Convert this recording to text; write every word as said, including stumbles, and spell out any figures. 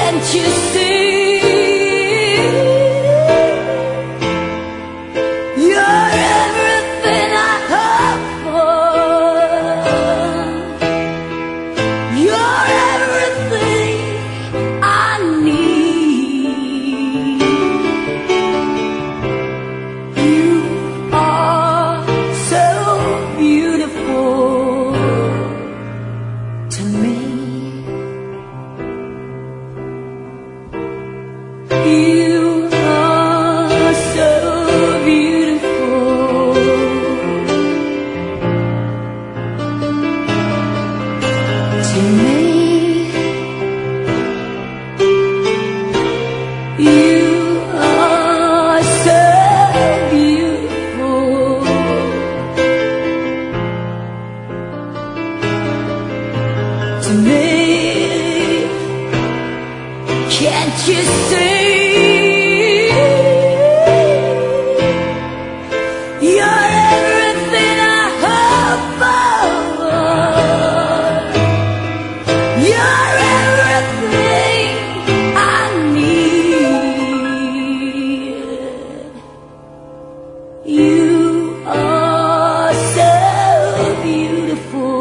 Can't you see? You're everything I hope for. You're everything I need. You are so beautiful to me. You are so beautiful to me. You are so beautiful to me. Can't you see? You're everything I hope for. You're everything I need. You are so beautiful